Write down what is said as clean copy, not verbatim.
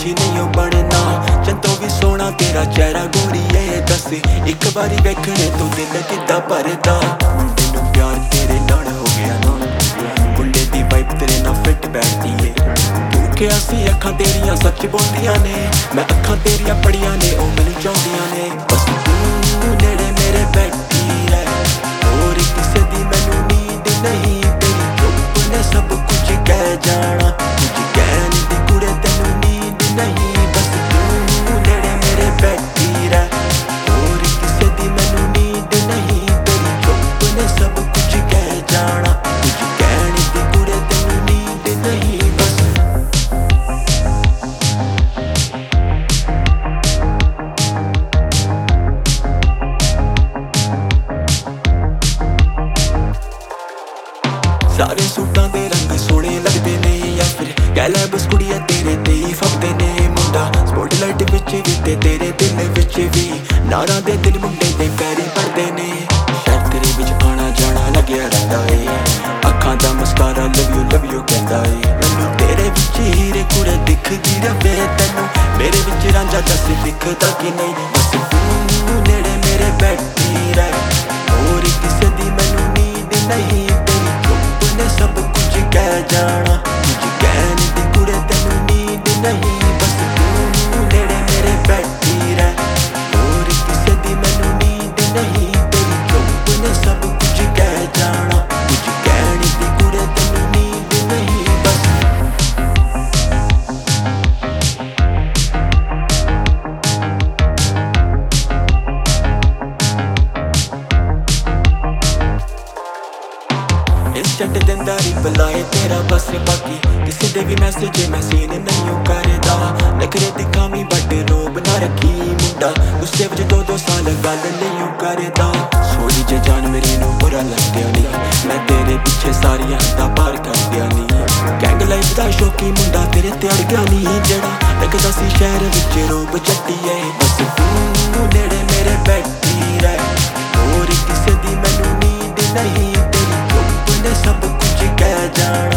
पंछी नहीं बनना। चंदों भी सोना तेरा चेहरा गोरीए, दस एक बारी वेखने तो दिल किद्दां भरदा। मुंडे नूं प्यार तेरे नाल हो गया ना, मुंडे दी वाइब तेरे नाल फिट बैठदी है। भूखे सी अखां तेरियां सच बोलदियां ने, मैं अखां तेरियां पड़ियां ने ओ मैनूं चाहुंदियां ने। बस तू नेड़े मेरे बैठी रह, होर किसे दी मैनूं नींद नहीं। तेरी चुप ने सब कुछ कह जाना, कुछ कहण दी कुड़े तैनूं नींद नहीं। बस तू नेड़े मेरे बैठी रह, होर किसे दी मैनूं नींद नहीं। तेरी चुप ने सब कुछ कह जाना, कुछ कहण दी कुड़े तैनूं नींद नहीं। बस सारे सूटां दे रंग सोहणे लगदे ने, या फिर कह लै बस कुड़िया तेरे ते ही फबदे ने। मुंडा स्पॉटलाइट विच भी ते तेरे दिल विच भी, नारां दे दिल मुंडे दे पैरीं पड़दे ने। शहर तेरे विच आना जाना लग्या रहिंदा ए, अखां दा मस्कारा लव यू कहंदा ए। मैनूं तेरे विच हीरे कुड़े दिखदी रवे, तैनूं मेरे विच रांझा दस दिखदा कि नहीं। बस तू नेड़े मेरे बैठी रह, होर किसे दी मैनूं नींद नहीं। सब कुछ कह जाना, कुछ कहण दी कुड़े तैनूं नींद नहीं। बस तू नेड़े मेरे बैठी रह, होर किसे दी मैनूं नींद नहीं। तेरी चुप ने सब कुछ कह जाना, कुछ कहण दी कुड़े तैनूं नींद नहीं। बस इंस्टेंट दिंदा रिप्लाई तेरा बस, बाकी किसी दे भी मैसेज मैं सीन नहीं करदा। नखरे दी खामी बट रोब ना रखी, मुंडा गुस्से विच दो साल गल नहीं करदा। सोड़ी जे जान मेरी नूं बुरा लगदिया नहीं, मैं तेरे पिछे सारियां दा पार करदिया नहीं। गैंग लाइफ दा शौकी मुंडा तेरे ते अड़ गया नहीं, जेड़ा लगदा सी शहर विच रोब चट्टिए। बस तू नेड़े मेरे बैठी रह, होर किसे दी मैनूं नींद नहीं। तेरी चुप ने सब कुछ कह जाना।